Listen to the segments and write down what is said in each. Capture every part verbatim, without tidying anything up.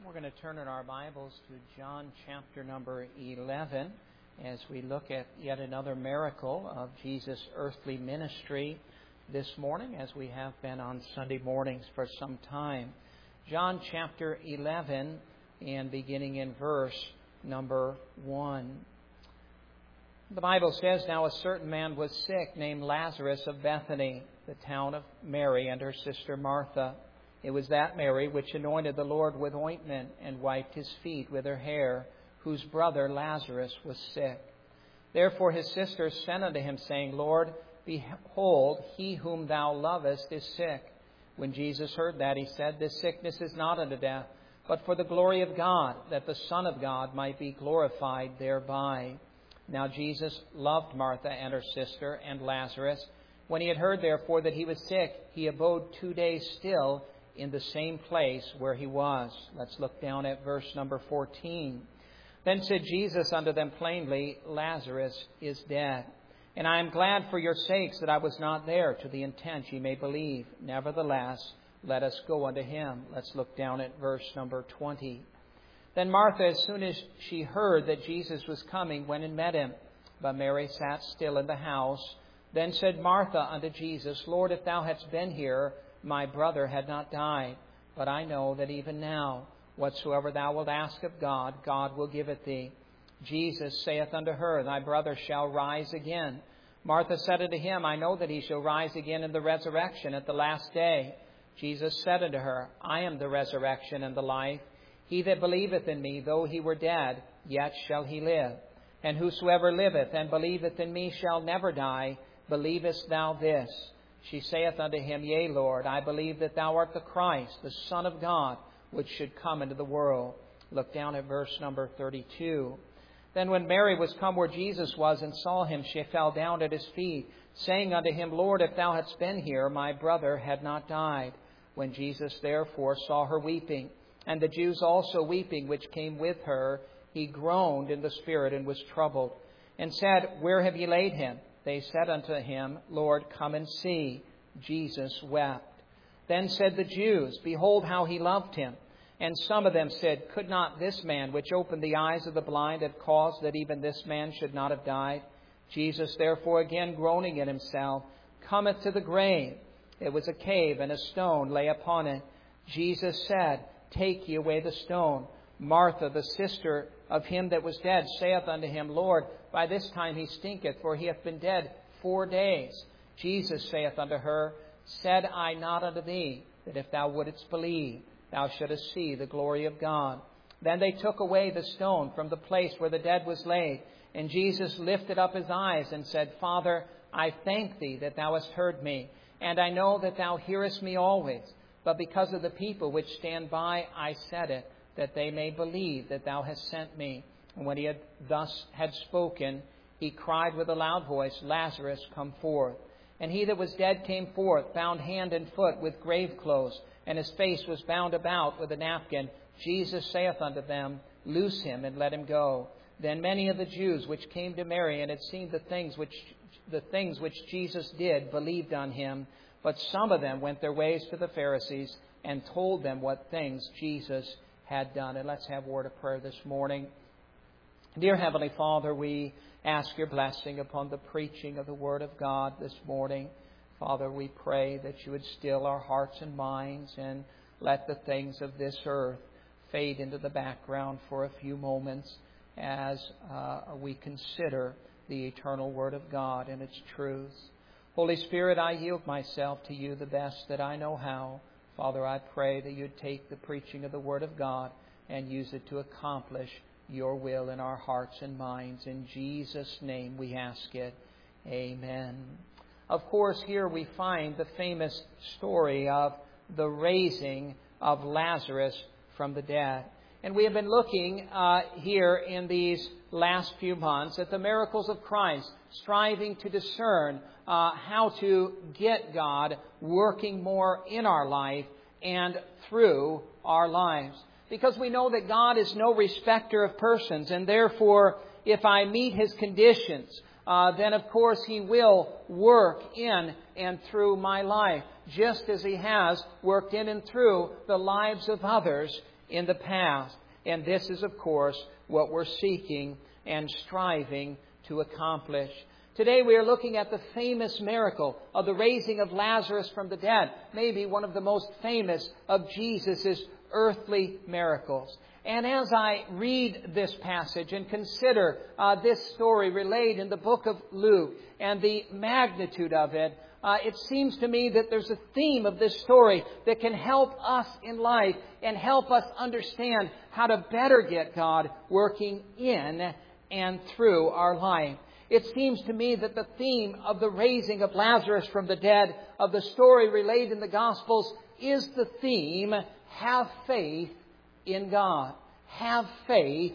We're going to turn in our Bibles to John chapter number eleven as we look at yet another miracle of Jesus' earthly ministry this morning, as we have been on Sunday mornings for some time. John chapter eleven, and beginning in verse number one. The Bible says, "Now a certain man was sick, named Lazarus of Bethany, the town of Mary and her sister Martha. It was that Mary which anointed the Lord with ointment and wiped his feet with her hair, whose brother Lazarus was sick. Therefore his sisters sent unto him, saying, Lord, behold, he whom thou lovest is sick. When Jesus heard that, he said, This sickness is not unto death, but for the glory of God, that the Son of God might be glorified thereby. Now Jesus loved Martha and her sister and Lazarus. When he had heard, therefore, that he was sick, he abode two days still in the same place where he was." Let's look down at verse number fourteen. "Then said Jesus unto them plainly, Lazarus is dead. And I am glad for your sakes that I was not there, to the intent ye may believe. Nevertheless, let us go unto him." Let's look down at verse number twenty. "Then Martha, as soon as she heard that Jesus was coming, went and met him. But Mary sat still in the house. Then said Martha unto Jesus, Lord, if thou hadst been here, my brother had not died. But I know that even now, whatsoever thou wilt ask of God, God will give it thee. Jesus saith unto her, Thy brother shall rise again. Martha said unto him, I know that he shall rise again in the resurrection at the last day. Jesus said unto her, I am the resurrection and the life. He that believeth in me, though he were dead, yet shall he live. And whosoever liveth and believeth in me shall never die. Believest thou this? She saith unto him, Yea, Lord, I believe that thou art the Christ, the Son of God, which should come into the world." Look down at verse number thirty-two. "Then when Mary was come where Jesus was and saw him, she fell down at his feet, saying unto him, Lord, if thou hadst been here, my brother had not died. When Jesus therefore saw her weeping, and the Jews also weeping, which came with her, he groaned in the spirit and was troubled, and said, Where have ye laid him? They said unto him, Lord, come and see. Jesus wept. Then said the Jews, Behold how he loved him. And some of them said, Could not this man, which opened the eyes of the blind, have caused that even this man should not have died? Jesus therefore, again groaning in himself, cometh to the grave. It was a cave, and a stone lay upon it. Jesus said, Take ye away the stone. Martha, the sister of him that was dead, saith unto him, Lord, by this time he stinketh, for he hath been dead four days. Jesus saith unto her, Said I not unto thee, that if thou wouldest believe, thou shouldest see the glory of God? Then they took away the stone from the place where the dead was laid. And Jesus lifted up his eyes and said, Father, I thank thee that thou hast heard me, and I know that thou hearest me always. But because of the people which stand by, I said it, that they may believe that thou hast sent me. And when he had thus had spoken, he cried with a loud voice, Lazarus, come forth. And he that was dead came forth, bound hand and foot with grave clothes, and his face was bound about with a napkin. Jesus saith unto them, Loose him and let him go. Then many of the Jews which came to Mary and had seen the things which the things which Jesus did believed on him. But some of them went their ways to the Pharisees and told them what things Jesus had done. And let's have a word of prayer this morning. Dear Heavenly Father, we ask your blessing upon the preaching of the Word of God this morning. Father, we pray that you would still our hearts and minds and let the things of this earth fade into the background for a few moments as uh, we consider the eternal Word of God and its truths. Holy Spirit, I yield myself to you the best that I know how. Father, I pray that you'd take the preaching of the Word of God and use it to accomplish your will in our hearts and minds. In Jesus' name we ask it. Amen. Of course, here we find the famous story of the raising of Lazarus from the dead. And we have been looking uh, here in these last few months at the miracles of Christ, striving to discern uh, how to get God working more in our life and through our lives. Because we know that God is no respecter of persons, and therefore, if I meet His conditions, uh, then of course He will work in and through my life, just as He has worked in and through the lives of others in the past. And this is, of course, what we're seeking and striving to accomplish. Today we are looking at the famous miracle of the raising of Lazarus from the dead. Maybe one of the most famous of Jesus' earthly miracles. And as I read this passage and consider uh, this story relayed in the book of Luke and the magnitude of it, uh, it seems to me that there's a theme of this story that can help us in life and help us understand how to better get God working in and through our life. It seems to me that the theme of the raising of Lazarus from the dead, of the story relayed in the Gospels, is the theme, have faith in God. Have faith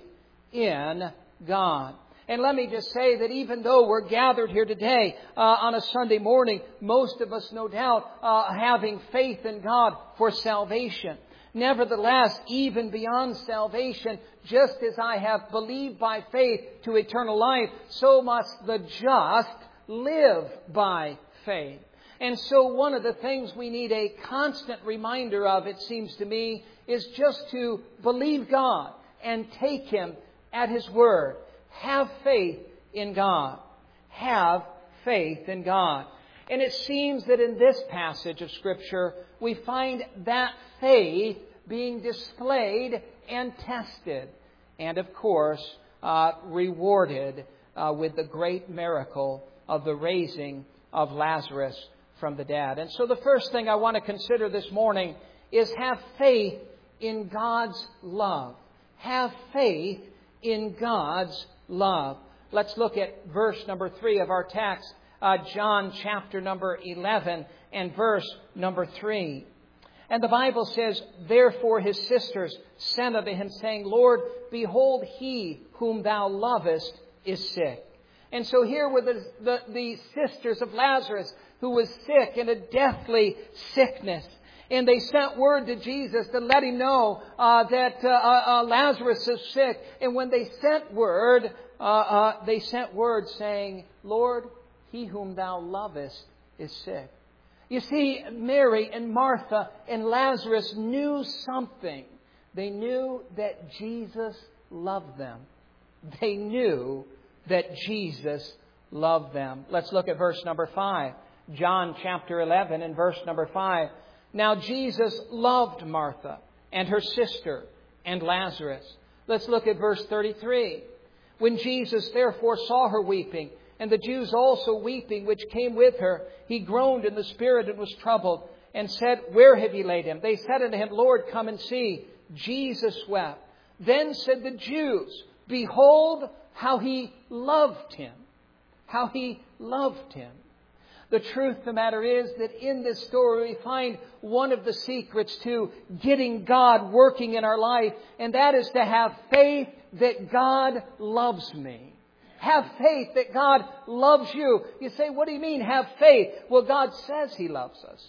in God. And let me just say that even though we're gathered here today uh, on a Sunday morning, most of us, no doubt, uh, having faith in God for salvation. Nevertheless, even beyond salvation, just as I have believed by faith to eternal life, so must the just live by faith. And so one of the things we need a constant reminder of, it seems to me, is just to believe God and take Him at His word. Have faith in God. Have faith in God. And it seems that in this passage of Scripture, we find that faith being displayed and tested. And of course, uh, rewarded uh, with the great miracle of the raising of Lazarus from the dead. And so the first thing I want to consider this morning is have faith in God's love. Have faith in God's love. Let's look at verse number three of our text, uh, John chapter number eleven and verse number three. And the Bible says, therefore his sisters sent unto him, saying, Lord, behold, he whom thou lovest is sick. And so here were the, the, the sisters of Lazarus, who was sick in a deathly sickness. And they sent word to Jesus to let him know uh, that uh, uh, Lazarus is sick. And when they sent word, uh, uh, they sent word saying, Lord, he whom thou lovest is sick. You see, Mary and Martha and Lazarus knew something. They knew that Jesus loved them. They knew that Jesus loved them. Let's look at verse number five. John chapter eleven and verse number five. Now Jesus loved Martha and her sister and Lazarus. Let's look at verse thirty-three. When Jesus therefore saw her weeping, and the Jews also weeping, which came with her, he groaned in the spirit and was troubled, and said, Where have ye laid him? They said unto him, Lord, come and see. Jesus wept. Then said the Jews, Behold how he loved him. How he loved him. The truth of the matter is that in this story we find one of the secrets to getting God working in our life, and that is to have faith that God loves me. Have faith that God loves you. You say, what do you mean, have faith? Well, God says He loves us.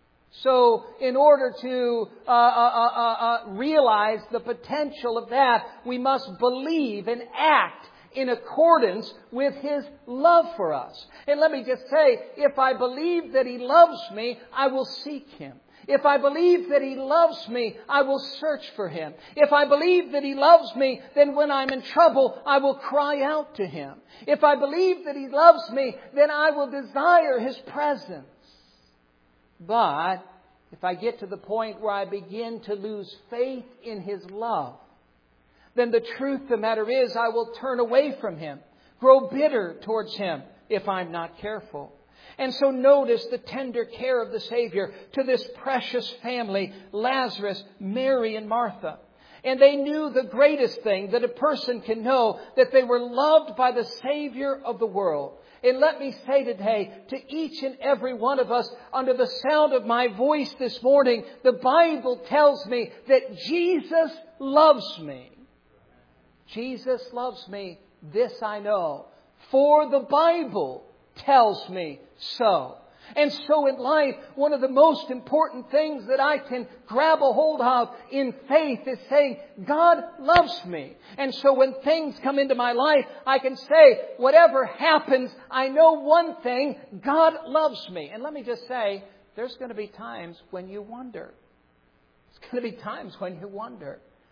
So in order to uh, uh, uh, uh, realize the potential of that, we must believe and act in accordance with His love for us. And let me just say, if I believe that He loves me, I will seek Him. If I believe that He loves me, I will search for Him. If I believe that He loves me, then when I'm in trouble, I will cry out to Him. If I believe that He loves me, then I will desire His presence. But if I get to the point where I begin to lose faith in His love, then the truth of the matter is I will turn away from Him, grow bitter towards Him if I'm not careful. And so notice the tender care of the Savior to this precious family, Lazarus, Mary, and Martha. And they knew the greatest thing that a person can know, that they were loved by the Savior of the world. And let me say today to each and every one of us, under the sound of my voice this morning, the Bible tells me that Jesus loves me. Jesus loves me, this I know, for the Bible tells me so. And so in life, one of the most important things that I can grab a hold of in faith is saying, God loves me. And so when things come into my life, I can say, whatever happens, I know one thing, God loves me. And let me just say, there's going to be times when you wonder. There's going to be times when you wonder.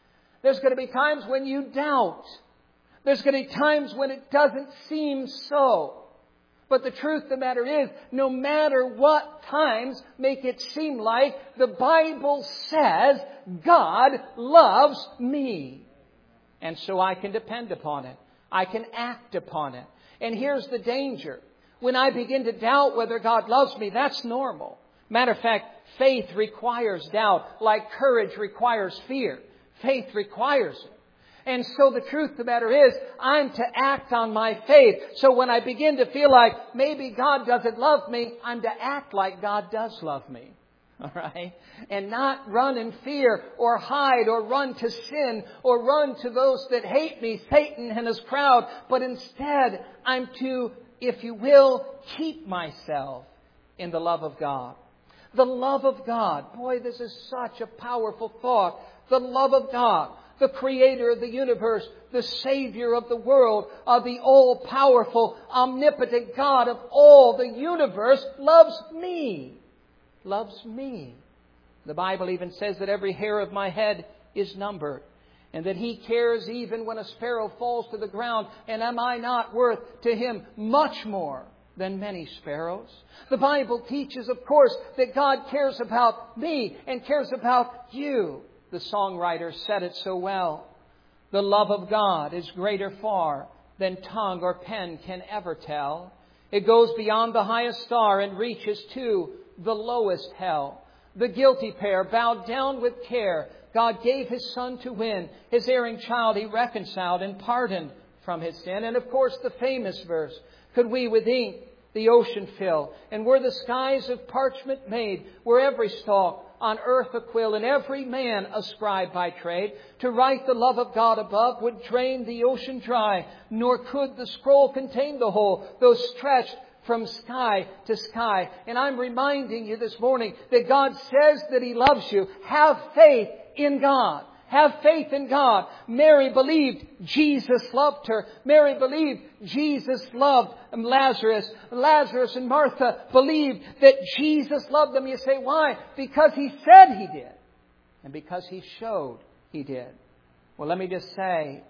There's going to be times when you doubt. There's going to be times when it doesn't seem so. But the truth of the matter is, no matter what times make it seem like, the Bible says God loves me. And so I can depend upon it. I can act upon it. And here's the danger. When I begin to doubt whether God loves me, that's normal. Matter of fact, faith requires doubt, like courage requires fear. Faith requires it. And so the truth of the matter is, I'm to act on my faith. So when I begin to feel like maybe God doesn't love me, I'm to act like God does love me. All right? And not run in fear or hide or run to sin or run to those that hate me, Satan and his crowd. But instead, I'm to, if you will, keep myself in the love of God. The love of God. Boy, this is such a powerful thought. The love of God. The Creator of the universe, the Savior of the world, of the all-powerful, omnipotent God of all the universe, loves me. Loves me. The Bible even says that every hair of my head is numbered, and that He cares even when a sparrow falls to the ground. And am I not worth to Him much more than many sparrows? The Bible teaches, of course, that God cares about me and cares about you. The songwriter said it so well. The love of God is greater far than tongue or pen can ever tell. It goes beyond the highest star and reaches to the lowest hell. The guilty pair bowed down with care. God gave His Son to win. His erring child He reconciled and pardoned from his sin. And of course the famous verse, could we with ink the ocean fill, and were the skies of parchment made, were every stalk on earth a quill, and every man a scribe by trade, to write the love of God above would drain the ocean dry, nor could the scroll contain the whole, though stretched from sky to sky. And I'm reminding you this morning that God says that He loves you. Have faith in God. Have faith in God. Mary believed Jesus loved her. Mary believed Jesus loved Lazarus. Lazarus and Martha believed that Jesus loved them. You say, why? Because He said He did. And because He showed He did. Well, let me just say,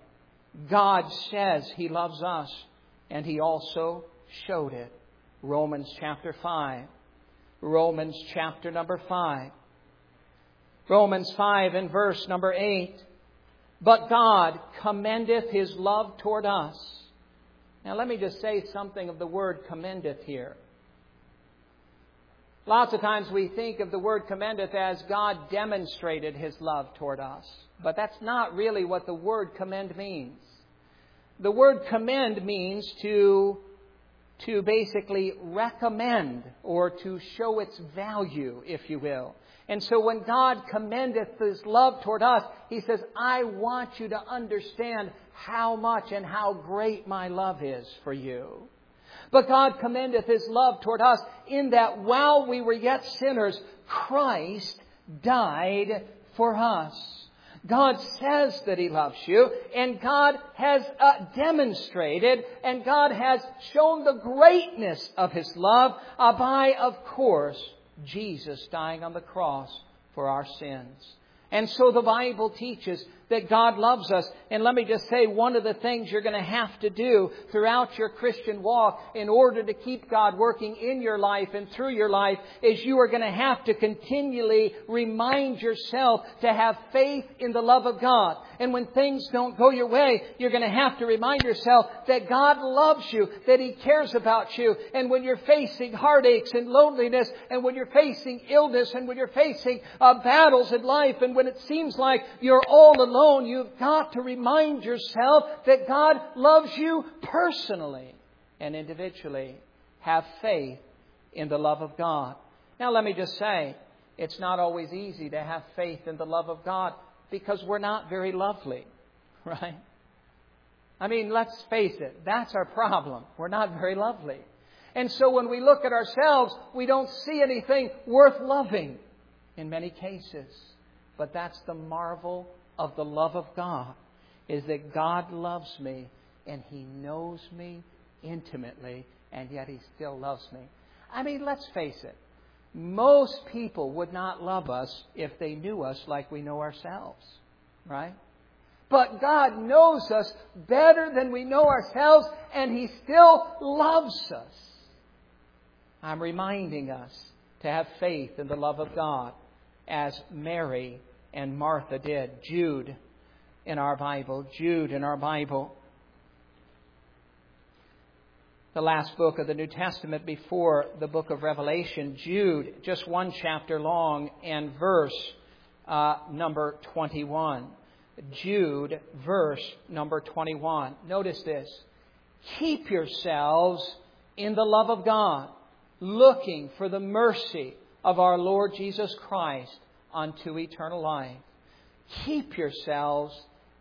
God says He loves us. And He also showed it. Romans chapter five. Romans chapter number five. Romans five and verse number eight. But God commendeth His love toward us. Now let me just say something of the word commendeth here. Lots of times we think of the word commendeth as God demonstrated His love toward us. But that's not really what the word commend means. The word commend means to, to basically recommend or to show its value, if you will. And so when God commendeth His love toward us, He says, I want you to understand how much and how great my love is for you. But God commendeth His love toward us in that while we were yet sinners, Christ died for us. God says that He loves you, and God has uh, demonstrated, and God has shown the greatness of His love uh, by, of course, Jesus dying on the cross for our sins. And so the Bible teaches that God loves us. And let me just say, one of the things you're going to have to do throughout your Christian walk in order to keep God working in your life and through your life is you are going to have to continually remind yourself to have faith in the love of God. And when things don't go your way, you're going to have to remind yourself that God loves you, that He cares about you. And when you're facing heartaches and loneliness, and when you're facing illness, and when you're facing uh, battles in life, and when it seems like you're all alone, you've got to remind yourself that God loves you personally and individually. Have faith in the love of God. Now let me just say, it's not always easy to have faith in the love of God because we're not very lovely, right? I mean, let's face it, that's our problem. We're not very lovely. And so when we look at ourselves, we don't see anything worth loving in many cases. But that's the marvel of the love of God, is that God loves me and He knows me intimately, and yet He still loves me. I mean, let's face it. Most people would not love us if they knew us like we know ourselves, right? But God knows us better than we know ourselves, and He still loves us. I'm reminding us to have faith in the love of God, as Mary and Martha did. Jude in our Bible. Jude in our Bible. The last book of the New Testament before the book of Revelation. Jude, just one chapter long, and verse uh, number twenty-one. Jude, verse number twenty-one. Notice this. Keep yourselves in the love of God, looking for the mercy of our Lord Jesus Christ unto eternal life. Keep yourselves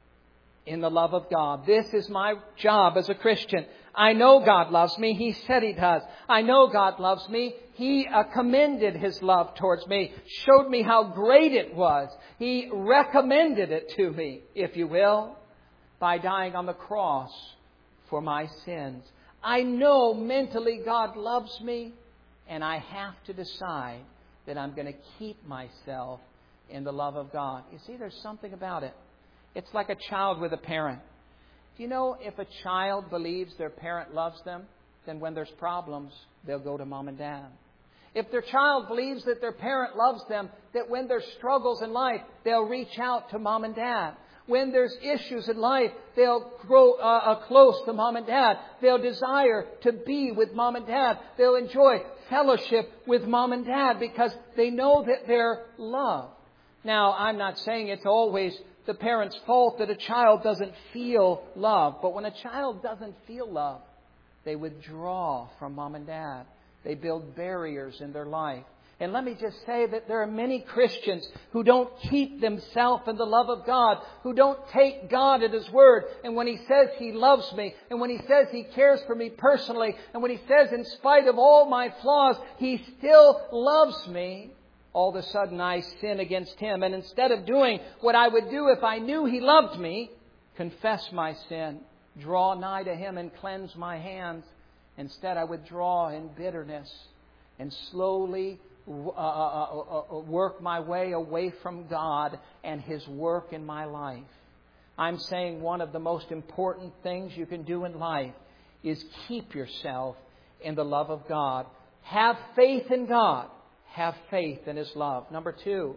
in the love of God. This is my job as a Christian. I know God loves me. He said He does. I know God loves me. He uh, commended His love towards me, showed me how great it was. He recommended it to me, if you will, by dying on the cross for my sins. I know mentally God loves me, and I have to decide that I'm going to keep myself in the love of God. You see, there's something about it. It's like a child with a parent. Do you know if a child believes their parent loves them, then when there's problems, they'll go to mom and dad. If their child believes that their parent loves them, that when there's struggles in life, they'll reach out to mom and dad. When there's issues in life, they'll grow uh, uh, close to mom and dad. They'll desire to be with mom and dad. They'll enjoy fellowship with mom and dad because they know that they're loved. Now, I'm not saying it's always the parent's fault that a child doesn't feel love. But when a child doesn't feel love, they withdraw from mom and dad. They build barriers in their life. And let me just say that there are many Christians who don't keep themselves in the love of God, who don't take God at His word. And when He says He loves me, and when He says He cares for me personally, and when He says in spite of all my flaws, He still loves me, all of a sudden I sin against Him. And instead of doing what I would do if I knew He loved me, confess my sin, draw nigh to Him and cleanse my hands, instead I withdraw in bitterness and slowly uh, uh, uh, work my way away from God and His work in my life. I'm saying one of the most important things you can do in life is keep yourself in the love of God. Have faith in God. Have faith in His love. Number two,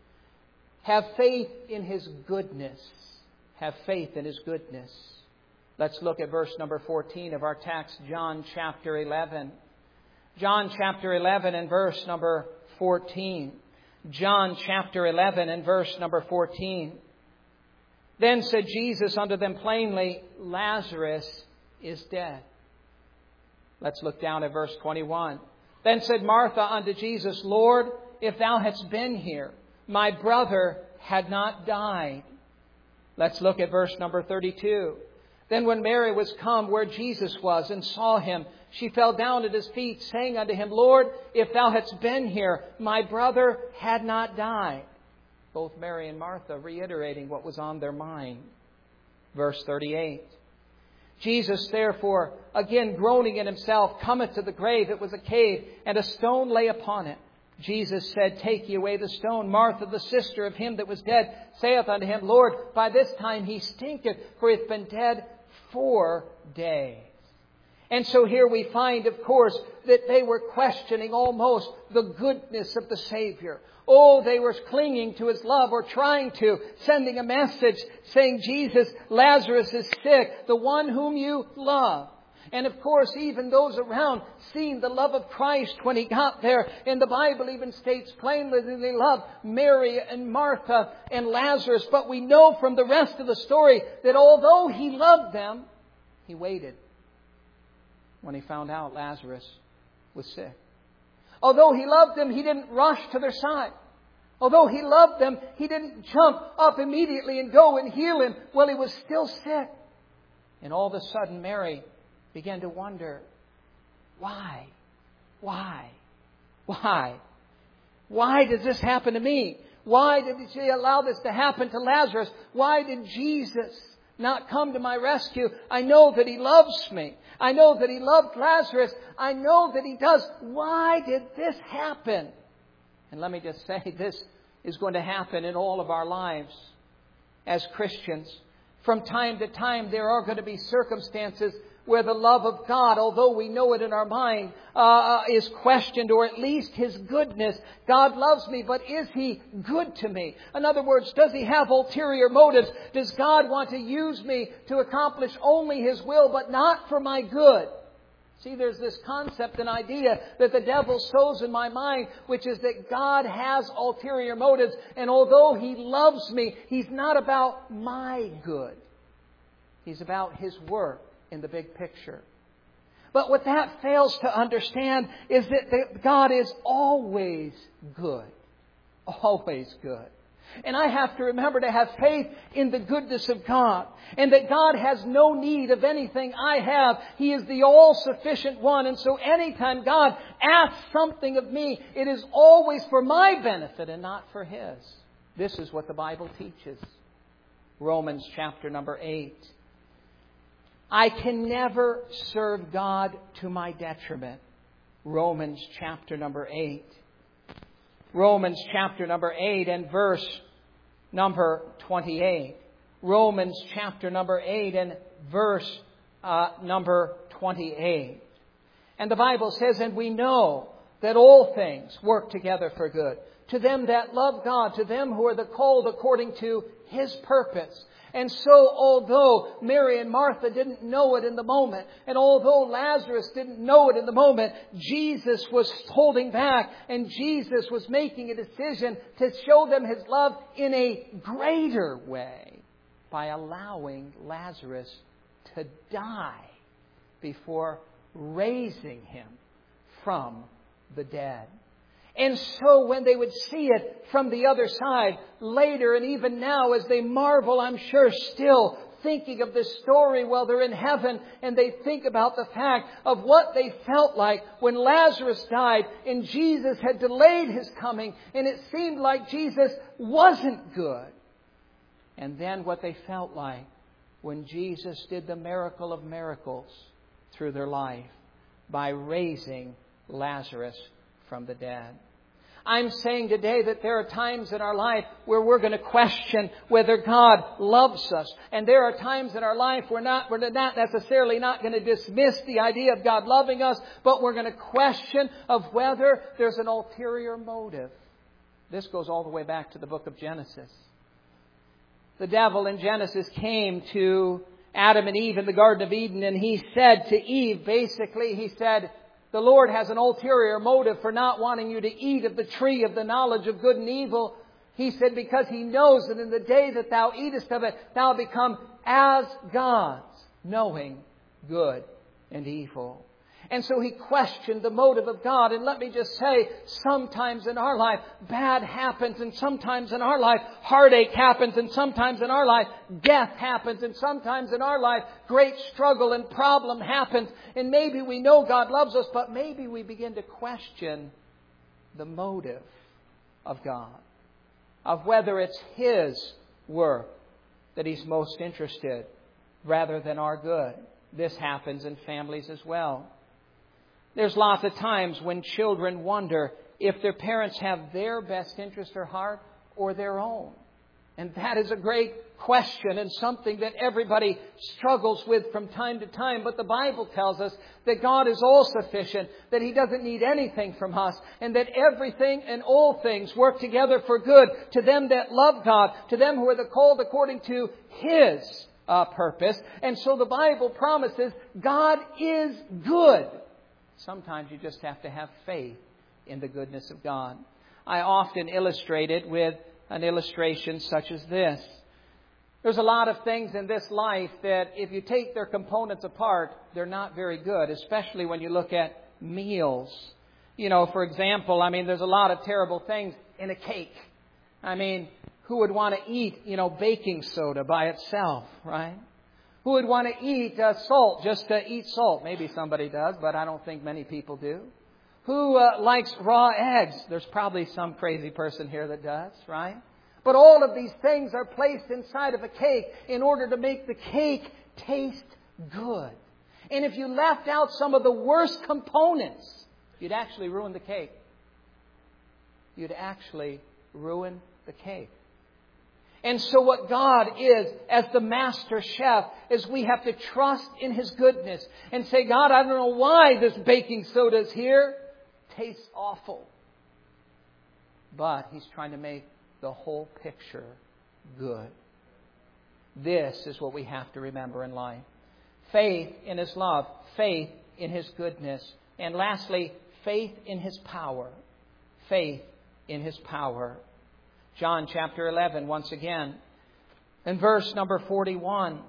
have faith in His goodness. Have faith in His goodness. Let's look at verse number fourteen of our text, John chapter eleven. John chapter eleven and verse number fourteen. John chapter eleven and verse number fourteen. Then said Jesus unto them plainly, Lazarus is dead. Let's look down at verse twenty-one. Then said Martha unto Jesus, Lord, if Thou hadst been here, my brother had not died. Let's look at verse number thirty-two. Then when Mary was come where Jesus was and saw Him, she fell down at His feet, saying unto Him, Lord, if Thou hadst been here, my brother had not died. Both Mary and Martha reiterating what was on their mind. Verse thirty-eight. Jesus, therefore, again groaning in Himself, cometh to the grave. It was a cave, and a stone lay upon it. Jesus said, Take ye away the stone. Martha, the sister of him that was dead, saith unto Him, Lord, by this time he stinketh, for he hath been dead four days. And so here we find, of course, that they were questioning almost the goodness of the Savior. Oh, they were clinging to His love, or trying to, sending a message saying, Jesus, Lazarus is sick, the one whom you love. And of course, even those around seen the love of Christ when He got there. And the Bible even states plainly that they loved Mary and Martha and Lazarus. But we know from the rest of the story that although He loved them, He waited when He found out Lazarus was sick. Although He loved them, He didn't rush to their side. Although He loved them, He didn't jump up immediately and go and heal him while he was still sick. And all of a sudden, Mary began to wonder, why? Why? Why? Why does this happen to me? Why did He allow this to happen to Lazarus? Why did Jesus not come to my rescue? I know that He loves me. I know that He loved Lazarus. I know that He does. Why did this happen? And let me just say, this is going to happen in all of our lives as Christians. From time to time, there are going to be circumstances where the love of God, although we know it in our mind, uh, is questioned, or at least His goodness. God loves me, but is He good to me? In other words, does He have ulterior motives? Does God want to use me to accomplish only His will, but not for my good? See, there's this concept and idea that the devil sows in my mind, which is that God has ulterior motives, and although He loves me, He's not about my good. He's about His work in the big picture. But what that fails to understand is that God is always good. Always good. And I have to remember to have faith in the goodness of God. And that God has no need of anything I have. He is the all-sufficient one. And so anytime God asks something of me, it is always for my benefit and not for His. This is what the Bible teaches. Romans chapter number eight. I can never serve God to my detriment. Romans chapter number eight. Romans chapter number eight and verse number twenty-eight. Romans chapter number eight and verse uh, number twenty-eight. And the Bible says, and we know that all things work together for good, to them that love God, to them who are the called according to His purpose. And so, although Mary and Martha didn't know it in the moment, and although Lazarus didn't know it in the moment, Jesus was holding back, and Jesus was making a decision to show them His love in a greater way by allowing Lazarus to die before raising him from the dead. And so when they would see it from the other side later, and even now as they marvel, I'm sure, still thinking of this story while they're in heaven, and they think about the fact of what they felt like when Lazarus died and Jesus had delayed His coming, and it seemed like Jesus wasn't good. And then what they felt like when Jesus did the miracle of miracles through their life by raising Lazarus from the dead. I'm saying today that there are times in our life where we're going to question whether God loves us. And there are times in our life we're not, we're not necessarily not going to dismiss the idea of God loving us, but we're going to question of whether there's an ulterior motive. This goes all the way back to the book of Genesis. The devil in Genesis came to Adam and Eve in the Garden of Eden, and he said to Eve, basically, he said, the Lord has an ulterior motive for not wanting you to eat of the tree of the knowledge of good and evil. He said, because He knows that in the day that thou eatest of it, thou become as gods, knowing good and evil. And so he questioned the motive of God. And let me just say, sometimes in our life, bad happens. And sometimes in our life, heartache happens. And sometimes in our life, death happens. And sometimes in our life, great struggle and problem happens. And maybe we know God loves us, but maybe we begin to question the motive of God, of whether it's His work that He's most interested rather than our good. This happens in families as well. There's lots of times when children wonder if their parents have their best interest at heart or their own. And that is a great question and something that everybody struggles with from time to time. But the Bible tells us that God is all sufficient, that He doesn't need anything from us, and that everything and all things work together for good to them that love God, to them who are the called according to His uh, purpose. And so the Bible promises God is good. Sometimes you just have to have faith in the goodness of God. I often illustrate it with an illustration such as this. There's a lot of things in this life that if you take their components apart, they're not very good, especially when you look at meals. You know, for example, I mean, there's a lot of terrible things in a cake. I mean, who would want to eat, you know, baking soda by itself, right? Who would want to eat uh, salt just to eat salt? Maybe somebody does, but I don't think many people do. Who uh, likes raw eggs? There's probably some crazy person here that does, right? But all of these things are placed inside of a cake in order to make the cake taste good. And if you left out some of the worst components, you'd actually ruin the cake. You'd actually ruin the cake. And so what God is, as the master chef, is we have to trust in His goodness and say, God, I don't know why this baking soda is here. It tastes awful. But He's trying to make the whole picture good. This is what we have to remember in life. Faith in His love. Faith in His goodness. And lastly, faith in His power. Faith in His power. John chapter eleven, once again, in verse number forty-one.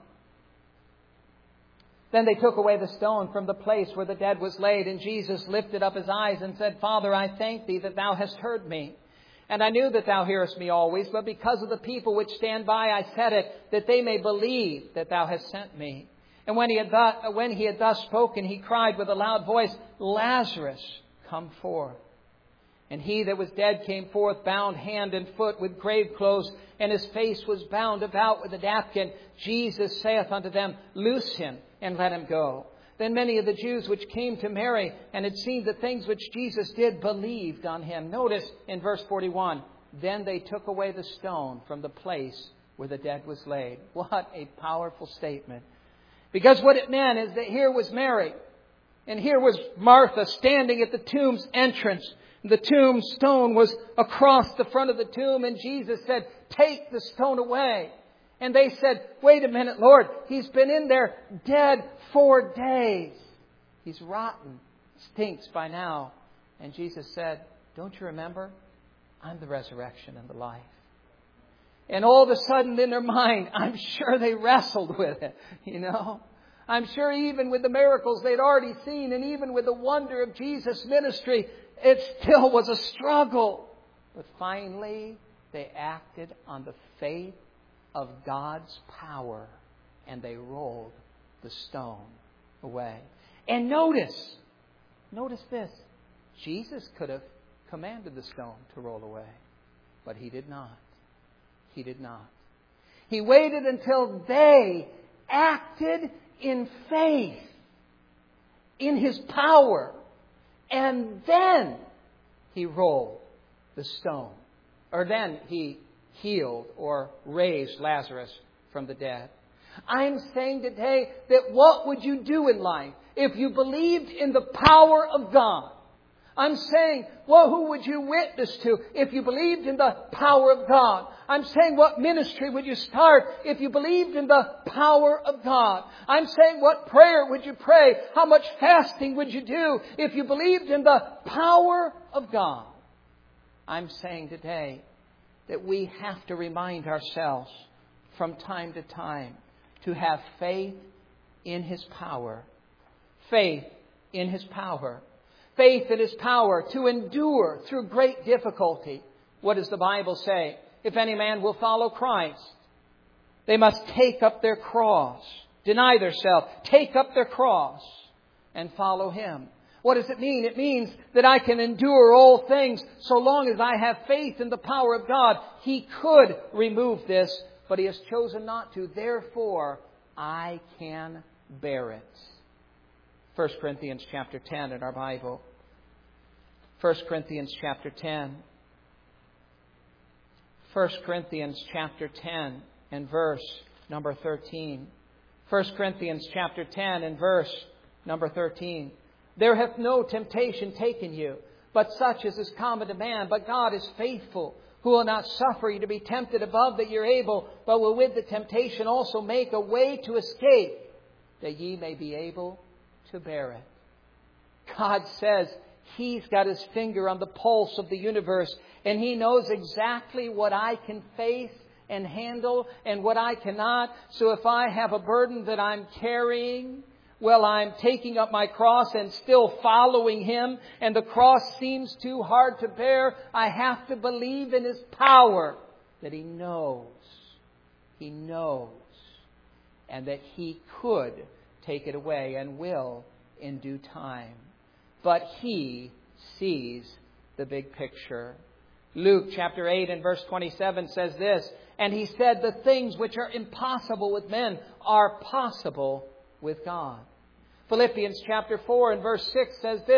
Then they took away the stone from the place where the dead was laid, and Jesus lifted up His eyes and said, Father, I thank Thee that Thou hast heard me. And I knew that Thou hearest me always, but because of the people which stand by, I said it, that they may believe that Thou hast sent me. And when he had thus, when he had thus spoken, He cried with a loud voice, Lazarus, come forth. And he that was dead came forth, bound hand and foot with grave clothes, and his face was bound about with a napkin. Jesus saith unto them, Loose him, and let him go. Then many of the Jews which came to Mary and had seen the things which Jesus did believed on Him. Notice in verse forty-one, then they took away the stone from the place where the dead was laid. What a powerful statement. Because what it meant is that here was Mary, and here was Martha standing at the tomb's entrance. The tombstone was across the front of the tomb, and Jesus said, take the stone away. And they said, wait a minute, Lord, He's been in there dead four days. He's rotten, stinks by now. And Jesus said, don't you remember? I'm the resurrection and the life. And all of a sudden in their mind, I'm sure they wrestled with it, you know. I'm sure even with the miracles they'd already seen, and even with the wonder of Jesus' ministry, it still was a struggle. But finally, they acted on the faith of God's power, and they rolled the stone away. And notice, notice this. Jesus could have commanded the stone to roll away, but He did not. He did not. He waited until they acted in faith, in His power. And then He rolled the stone. Or then He healed or raised Lazarus from the dead. I'm saying today that what would you do in life if you believed in the power of God? I'm saying, well, who would you witness to if you believed in the power of God? I'm saying, what ministry would you start if you believed in the power of God? I'm saying, what prayer would you pray? How much fasting would you do if you believed in the power of God? I'm saying today that we have to remind ourselves from time to time to have faith in His power. Faith in His power. Faith in His power to endure through great difficulty. What does the Bible say? If any man will follow Christ, they must take up their cross, deny themselves, take up their cross, and follow Him. What does it mean? It means that I can endure all things so long as I have faith in the power of God. He could remove this, but He has chosen not to. Therefore, I can bear it. First Corinthians chapter ten in our Bible. First Corinthians chapter ten. First Corinthians chapter ten and verse number thirteen. First Corinthians chapter ten and verse number thirteen. There hath no temptation taken you, but such as is common to man. But God is faithful, who will not suffer you to be tempted above that you're able, but will with the temptation also make a way to escape, that ye may be able to bear it. God says He's got His finger on the pulse of the universe, and He knows exactly what I can face and handle and what I cannot. So if I have a burden that I'm carrying, well, I'm taking up my cross and still following Him, and the cross seems too hard to bear, I have to believe in His power, that He knows, He knows, and that He could take it away and will in due time. But He sees the big picture. Luke chapter eight and verse twenty-seven says this, and He said, the things which are impossible with men are possible with God. Philippians chapter four and verse six says this,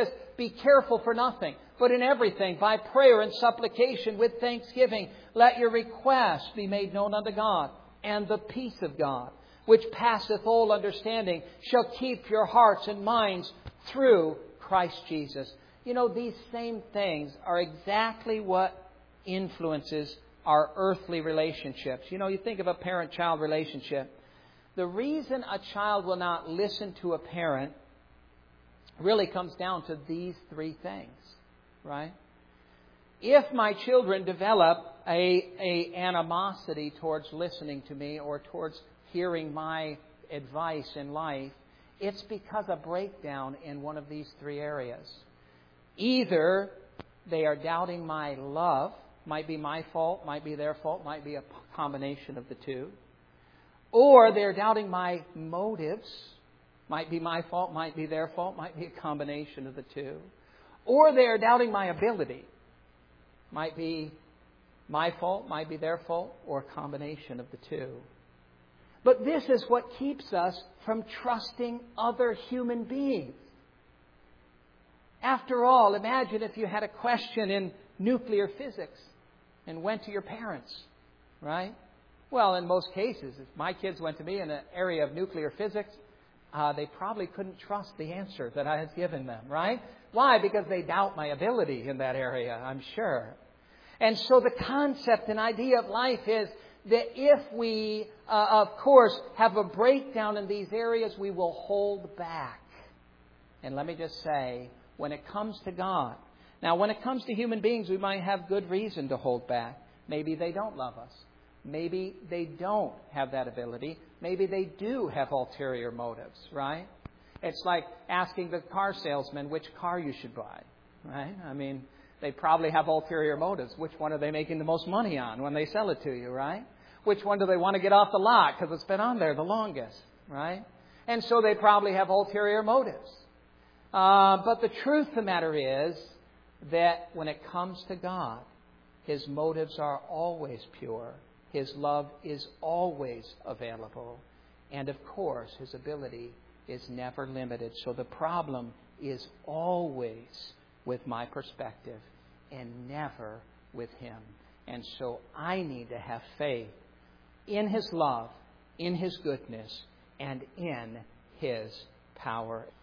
Be careful for nothing, but in everything, by prayer and supplication with thanksgiving, let your requests be made known unto God. And the peace of God, which passeth all understanding, shall keep your hearts and minds through Christ Jesus. You know, these same things are exactly what influences our earthly relationships. You know, you think of a parent-child relationship. The reason a child will not listen to a parent really comes down to these three things, right? If my children develop a, a animosity towards listening to me or towards hearing my advice in life, it's because of a breakdown in one of these three areas. Either they are doubting my love, might be my fault, might be their fault, might be a combination of the two. Or they're doubting my motives, might be my fault, might be their fault, might be a combination of the two. Or they're doubting my ability, might be my fault, might be their fault, or a combination of the two. But this is what keeps us from trusting other human beings. After all, imagine if you had a question in nuclear physics and went to your parents, right? Well, in most cases, if my kids went to me in an area of nuclear physics, uh, they probably couldn't trust the answer that I had given them, right? Why? Because they doubt my ability in that area, I'm sure. And so the concept and idea of life is that if we, uh, of course, have a breakdown in these areas, we will hold back. And let me just say, when it comes to God, now when it comes to human beings, we might have good reason to hold back. Maybe they don't love us. Maybe they don't have that ability. Maybe they do have ulterior motives, right? It's like asking the car salesman which car you should buy, right? I mean, they probably have ulterior motives. Which one are they making the most money on when they sell it to you, right? Which one do they want to get off the lot because it's been on there the longest, right? And so they probably have ulterior motives. Uh, but the truth of the matter is that when it comes to God, His motives are always pure. His love is always available. And of course, His ability is never limited. So the problem is always with my perspective and never with Him. And so I need to have faith in His love, in His goodness, and in His power.